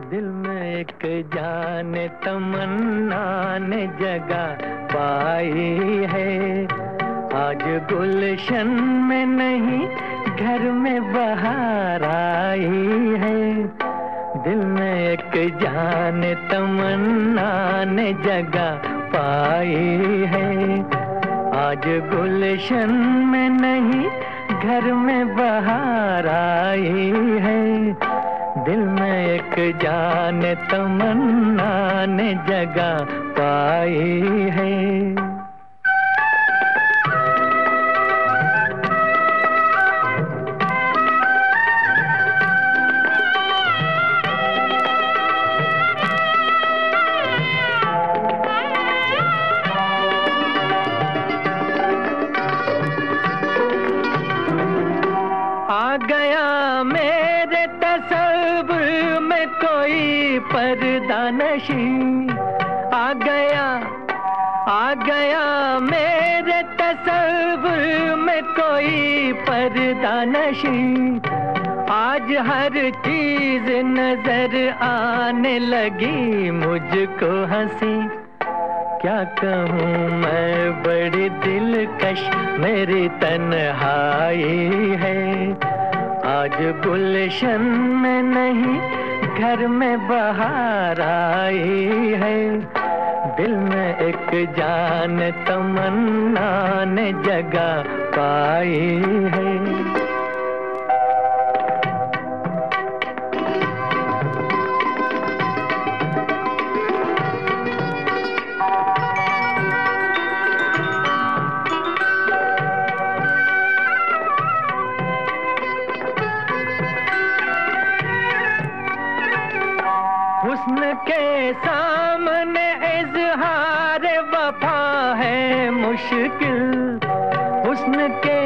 दिल में एक जान तमन्ना ने जगह पाई है। आज गुलशन में नहीं घर में बहार आई है। दिल में एक जान तमन्ना ने जगह पाई है। आज गुलशन में नहीं घर में बहार आई है। दिल में एक जान तमन्ना ने जगह पाई है। आ गया मेरे तसव्वुर में कोई पर्दा नशी। आ गया मेरे तसव्वुर में कोई पर्दा नशी। आज हर चीज नजर आने लगी मुझको हंसी। क्या कहूँ मैं बड़ी दिलकश मेरी तन्हाई है। आज गुलशन में नहीं घर में बहार आई है। दिल में एक जान तमन्ना ने जगह पाई है। हुस्न के सामने इज़हार वफा है मुश्किल। हुस्न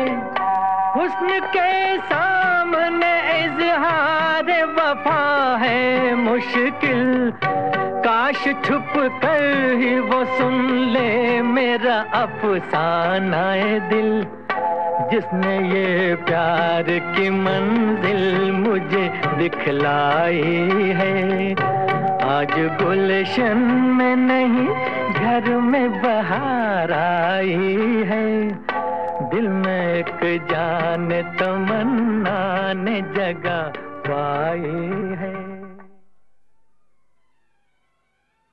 के सामने इज़हार वफा है मुश्किल। काश छुप कर ही वो सुन ले मेरा अफसाना-ए दिल। जिसने ये प्यार की मंजिल मुझे दिखलाई है। आज गुलशन में नहीं घर में बहार आई है। दिल में एक जान तमन्ना ने जगह पाई है।